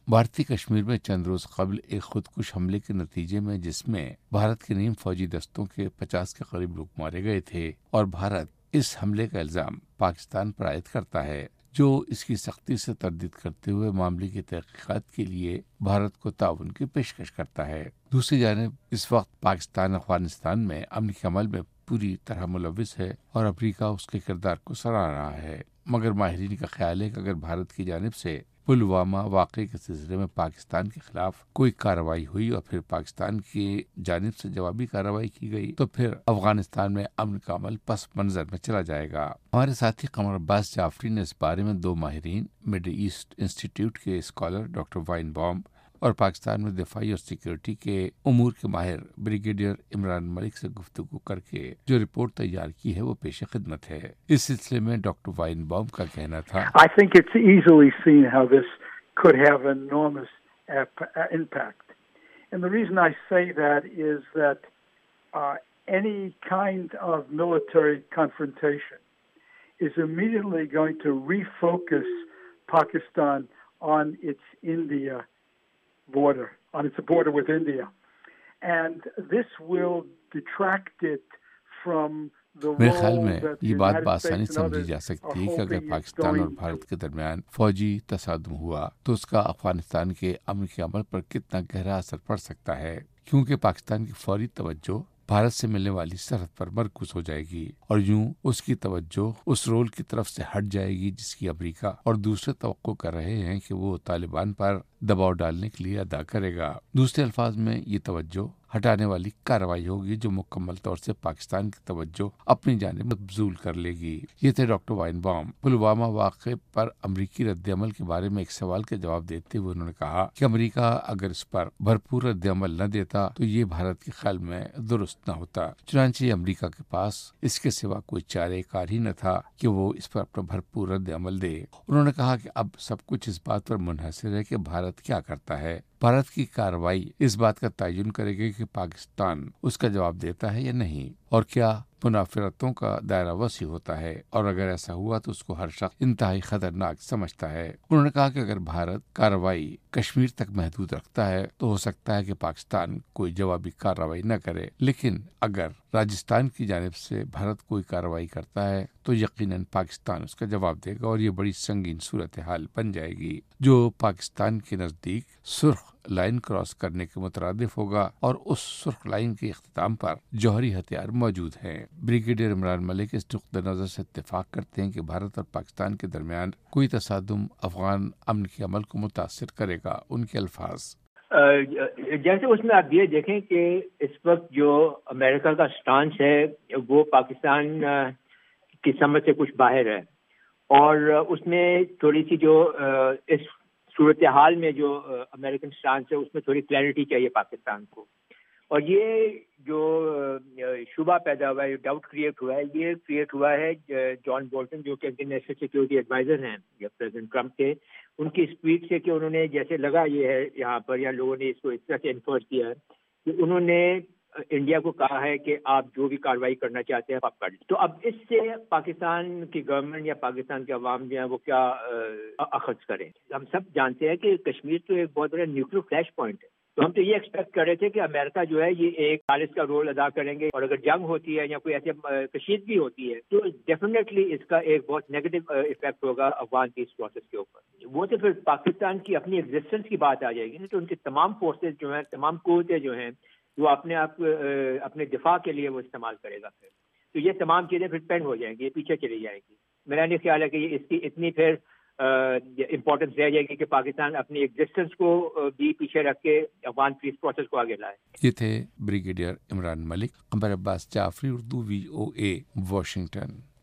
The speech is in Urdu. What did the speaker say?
بھارتی کشمیر میں چند روز قبل ایک خودکش حملے کے نتیجے میں جس میں بھارت کے نیم فوجی دستوں کے 50 کے قریب لوگ مارے گئے تھے، اور بھارت اس حملے کا الزام پاکستان پر عائد کرتا ہے، جو اس کی سختی سے تردید کرتے ہوئے معاملے کی تحقیقات کے لیے بھارت کو تعاون کی پیشکش کرتا ہے۔ دوسری جانب اس وقت پاکستان افغانستان میں امن کے عمل میں پوری طرح ملوث ہے اور امریکہ اس کے کردار کو سراہ رہا ہے، مگر ماہرین کا خیال ہے کہ اگر بھارت کی جانب سے پلوامہ واقعے کے سلسلے میں پاکستان کے خلاف کوئی کارروائی ہوئی اور پھر پاکستان کی جانب سے جوابی کارروائی کی گئی تو پھر افغانستان میں امن کا عمل پس منظر میں چلا جائے گا۔ ہمارے ساتھی قمر عباس جعفری نے اس بارے میں دو ماہرین، مڈل ایسٹ انسٹی ٹیوٹ کے اسکالر ڈاکٹر وائن بام اور پاکستان میں دفاعی اور سیکورٹی کے امور کے ماہر بریگیڈیئر عمران ملک سے گفتگو کر کے جو رپورٹ تیار کی ہے وہ پیش خدمت ہے۔ اس سلسلے میں ڈاکٹر وائن بام کا کہنا تھا، I think it's easily seen how this could have enormous impact. And the reason I say that is that any kind of military confrontation is immediately going to refocus Pakistan on its India border, on its border with India. And this will detract it from میرے خیال میں یہ بات بآسانی سمجھی جا سکتی ہے کہ اگر پاکستان اور بھارت کے درمیان فوجی تصادم ہوا تو اس کا افغانستان کے امن کے عمل پر کتنا گہرا اثر پڑ سکتا ہے، کیونکہ پاکستان کی فوری توجہ بھارت سے ملنے والی سرحد پر مرکوز ہو جائے گی اور یوں اس کی توجہ اس رول کی طرف سے ہٹ جائے گی جس کی امریکہ اور دوسرے توقع کر رہے ہیں کہ وہ طالبان پر دباؤ ڈالنے کے لیے ادا کرے گا۔ دوسرے الفاظ میں یہ توجہ ہٹانے والی کارروائی ہوگی جو مکمل طور سے پاکستان کی توجہ اپنی جانب مبذول کر لے گی۔ یہ تھے ڈاکٹر وائن بام۔ پلوامہ واقعے پر امریکی رد عمل کے بارے میں ایک سوال کا جواب دیتے ہوئے انہوں نے کہا کہ امریکہ اگر اس پر بھرپور رد عمل نہ دیتا تو یہ بھارت کے خیال میں درست نہ ہوتا، چنانچہ امریکہ کے پاس اس کے سوا کوئی چارہ کار ہی نہ تھا کہ وہ اس پر اپنا بھرپور رد عمل دے۔ انہوں نے کہا کہ اب سب کچھ اس بات پر منحصر ہے کہ بھارت کیا کرتا ہے۔ بھارت کی کارروائی اس بات کا تعین کرے گی کہ پاکستان اس کا جواب دیتا ہے یا نہیں، اور کیا منافرتوں کا دائرہ وسیع ہوتا ہے، اور اگر ایسا ہوا تو اس کو ہر شخص انتہائی خطرناک سمجھتا ہے۔ انہوں نے کہا کہ اگر بھارت کارروائی کشمیر تک محدود رکھتا ہے تو ہو سکتا ہے کہ پاکستان کوئی جوابی کارروائی نہ کرے، لیکن اگر راجستھان کی جانب سے بھارت کوئی کارروائی کرتا ہے تو یقیناً پاکستان اس کا جواب دے گا، اور یہ بڑی سنگین صورتحال بن جائے گی جو پاکستان کے نزدیک سرخ لائن کراس کرنے کے مترادف ہوگا، اور اس سرخ لائن کے اختتام پر جوہری ہتھیار موجود ہیں۔ بریگیڈیئر عمران ملک اس نقطہ نظر سے اتفاق کرتے ہیں کہ بھارت اور پاکستان کے درمیان کوئی تصادم افغان امن کے عمل کو متاثر کرے گا۔ ان کے الفاظ، جیسے اس میں آپ یہ دیکھیں کہ اس وقت جو امریکہ کا سٹانس ہے وہ پاکستان کی سمجھ سے کچھ باہر ہے، اور اس میں تھوڑی سی جو اس صورتحال میں جو امریکن سٹانس ہے اس میں تھوڑی کلیئرٹی چاہیے پاکستان کو، اور یہ جو شبہ پیدا ہوا ہے، ڈاؤٹ کریٹ ہوا ہے، یہ کریٹ ہوا ہے جان بولٹن جو کہ نیشنل سیکورٹی ایڈوائزر ہیں یا پریزیڈنٹ ٹرمپ کے، ان کی اسپیچ سے کہ انہوں نے جیسے لگا یہ ہے یہاں پر، یا لوگوں نے اس کو اس طرح سے انفر کیا ہے کہ انہوں نے انڈیا کو کہا ہے کہ آپ جو بھی کارروائی کرنا چاہتے ہیں آپ کر لیں۔ تو اب اس سے پاکستان کی گورنمنٹ یا پاکستان کے عوام جو ہیں وہ کیا اخذ کریں؟ ہم سب جانتے ہیں کہ کشمیر تو ایک بہت بڑا نیوکلیر فلیش پوائنٹ ہے، تو ہم تو یہ ایکسپیکٹ کر رہے تھے کہ امریکہ جو ہے یہ ایک خالص کا رول ادا کریں گے، اور اگر جنگ ہوتی ہے یا کوئی ایسے کشیدگی ہوتی ہے تو ڈیفینیٹلی اس کا ایک بہت نیگیٹو افیکٹ ہوگا افغان پیس پروسیس کے اوپر۔ وہ تو پھر پاکستان کی اپنی ایگزسٹنس کی بات آ جائے گی نا، تو ان کی تمام فورسز جو ہیں، تمام قوتیں جو ہیں، وہ اپنے آپ اپنے دفاع کے لیے وہ استعمال کرے گا، پھر تو یہ تمام چیزیں پھر پینڈ ہو جائیں گی، یہ پیچھے چلی جائیں گی۔ میرا نہیں خیال ہے کہ یہ اس کی اتنی پھر امپورٹنس رہ جائے گی کہ پاکستان اپنی ایگزسٹنس کو بھی پیچھے رکھ کے افغان پیس پروسیس کو آگے لائے۔ یہ تھے brigadier Imran Malik. Qamar Abbas Jafri, Urdu, VOA، Washington.